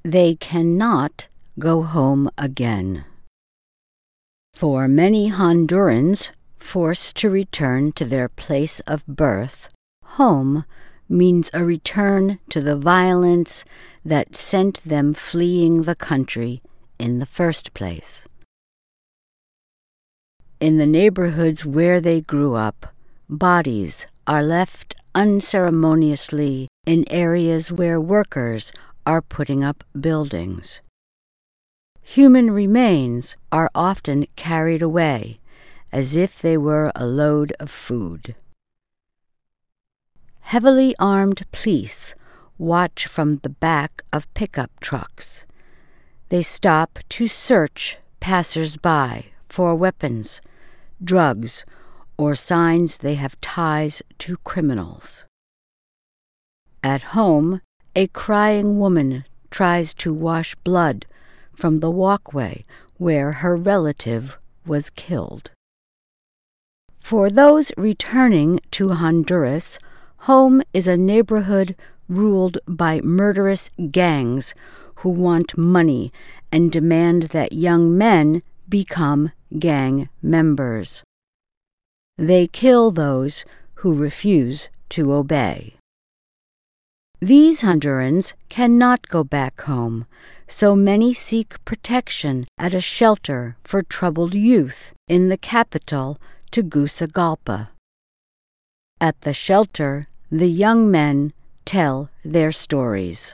they cannot go home again. For many Hondurans forced to return to their place of birth, home means a return to the violence that sent them fleeing the country in the first place. In the neighborhoods where they grew up, bodies are left unceremoniously in areas where workers are putting up buildings. Human remains are often carried away as if they were a load of food. Heavily armed police watch from the back of pickup trucks. They stop to search passers-by for weapons, drugs, or signs they have ties to criminals. At home, a crying woman tries to wash blood from the walkway where her relative was killed. For those returning to Honduras, home is a neighborhood ruled by murderous gangs who want money and demand that young men become gang members. They kill those who refuse to obey. These Hondurans cannot go back home, so many seek protection at a shelter for troubled youth in the capital, Tegucigalpa. At the shelter, the young men tell their stories.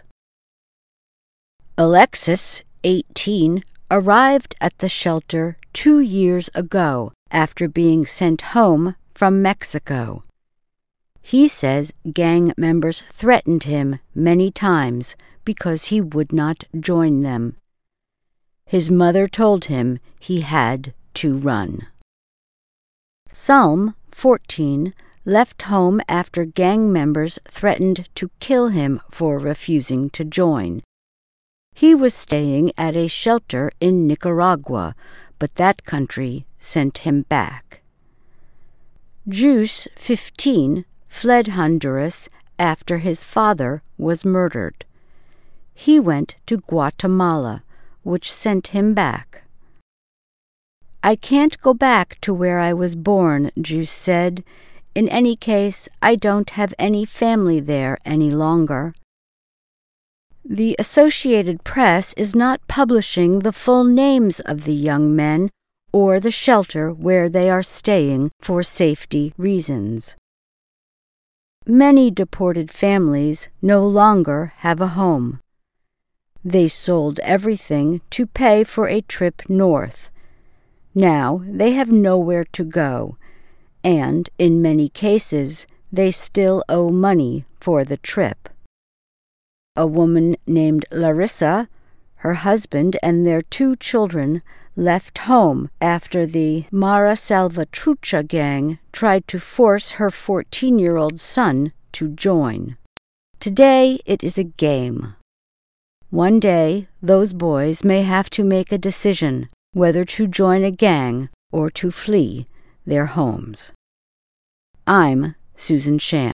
Alexis, 18, arrived at the shelter 2 years ago after being sent home from Mexico. He says gang members threatened him many times because he would not join them. His mother told him he had to run. Salm, 14, left home after gang members threatened to kill him for refusing to join. He was staying at a shelter in Nicaragua, but that country sent him back. Juice, 15, fled Honduras after his father was murdered. He went to Guatemala, which sent him back. I can't go back to where I was born, Juice said. In any case, I don't have any family there any longer. The Associated Press is not publishing the full names of the young men or the shelter where they are staying for safety reasons. Many deported families no longer have a home. They sold everything to pay for a trip north. Now they have nowhere to go, and in many cases they still owe money for the trip. A woman named Larissa, her husband, and their 2 children left home after the Mara Salvatrucha gang tried to force her 14-year-old son to join. Today it is a game. One day those boys may have to make a decision whether to join a gang or to flee their homes. I'm Susan Sham.